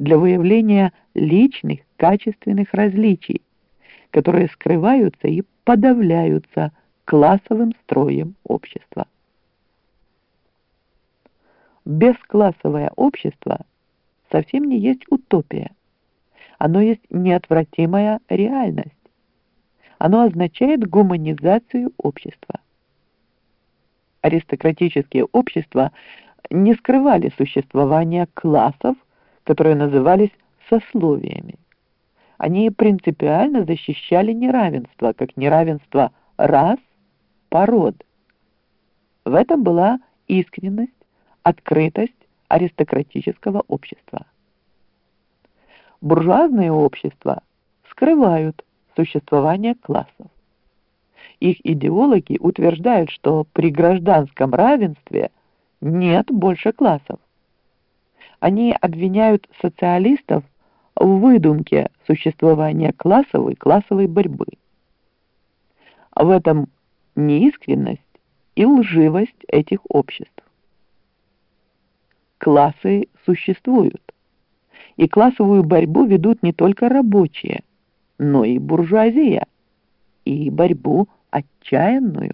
для выявления личных качественных различий, которые скрываются и подавляются классовым строем общества. Бесклассовое общество совсем не есть утопия. Оно есть неотвратимая реальность. Оно означает гуманизацию общества. Аристократические общества не скрывали существования классов, которые назывались сословиями. Они принципиально защищали неравенство, как неравенство рас, пород. В этом была искренность, открытость аристократического общества. Буржуазные общества скрывают существование классов. Их идеологи утверждают, что при гражданском равенстве нет больше классов. Они обвиняют социалистов в выдумке существования классовой борьбы. В этом неискренность и лживость этих обществ. Классы существуют, и классовую борьбу ведут не только рабочие, но и буржуазия, и борьбу отчаянную.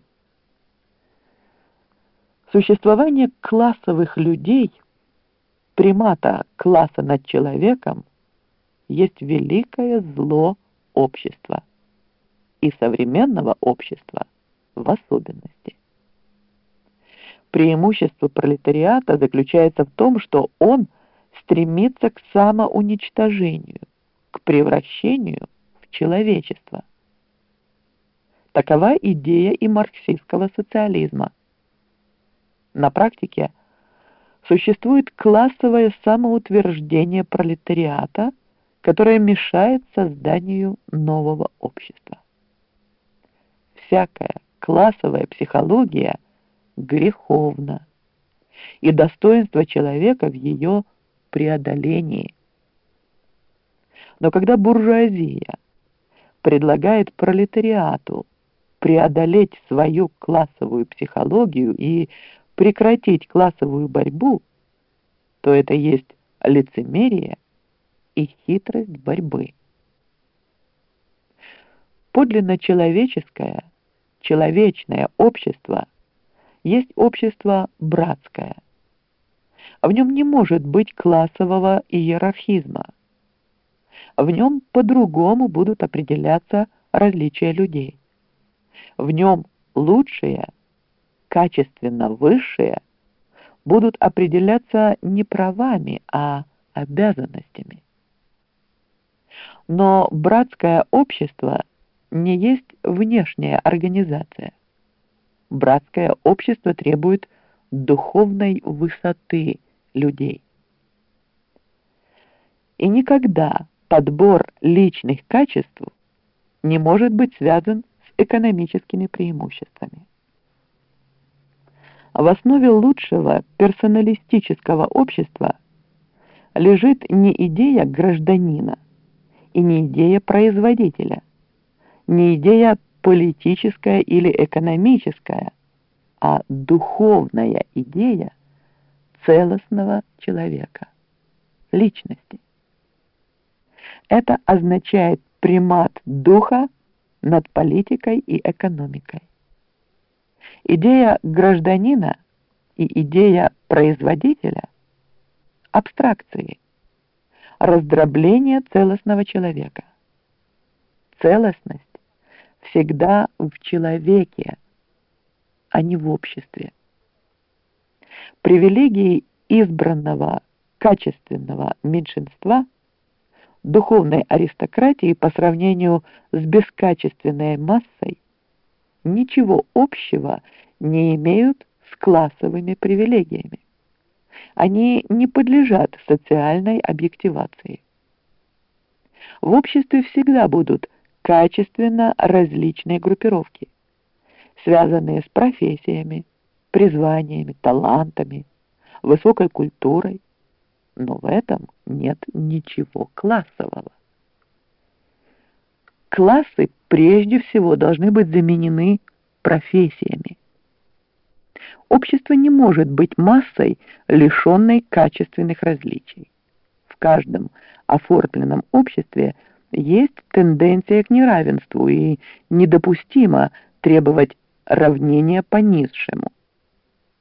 Существование классовых людей, примата класса над человеком, есть великое зло общества, и современного общества в особенности. Преимущество пролетариата заключается в том, что он стремится к самоуничтожению, к превращению в человечество. Такова идея и марксистского социализма. На практике существует классовое самоутверждение пролетариата, которое мешает созданию нового общества. Всякая классовая психология греховна, и достоинство человека в ее преодолении. Но когда буржуазия предлагает пролетариату преодолеть свою классовую психологию и прекратить классовую борьбу, то это есть лицемерие и хитрость борьбы. Подлинно человеческое, человечное общество есть общество братское. В нем не может быть классового иерархизма. В нем по-другому будут определяться различия людей. В нем лучшие, качественно высшие, будут определяться не правами, а обязанностями. Но братское общество не есть внешняя организация. Братское общество требует духовной высоты людей. И никогда подбор личных качеств не может быть связан с экономическими преимуществами. В основе лучшего персоналистического общества лежит не идея гражданина и не идея производителя, не идея политическая или экономическая, а духовная идея целостного человека, личности. Это означает примат духа над политикой и экономикой. Идея гражданина и идея производителя – абстракции, раздробление целостного человека. Целостность всегда в человеке, а не в обществе. Привилегии избранного качественного меньшинства духовной аристократии по сравнению с бескачественной массой ничего общего не имеют с классовыми привилегиями. Они не подлежат социальной объективации. В обществе всегда будут качественно различные группировки, связанные с профессиями, призваниями, талантами, высокой культурой, но в этом нет ничего классового. Классы прежде всего должны быть заменены профессиями. Общество не может быть массой, лишенной качественных различий. В в каждом оформленном обществе есть тенденция к неравенству, и недопустимо требовать равнения по низшему.